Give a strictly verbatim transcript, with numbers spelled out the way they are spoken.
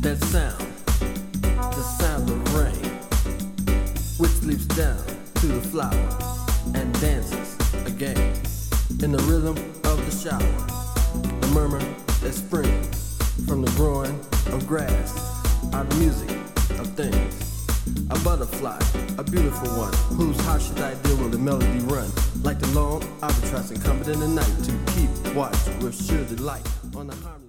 That sound, the sound of rain, which leaps down to the flower and dances again in the rhythm of the shower. The murmur that springs from the growing of grass are the music of things. A butterfly, a beautiful one, whose how should I deal with the melody run? Like the long albatross incumbent in the night to keep watch with sure delight on the harmony.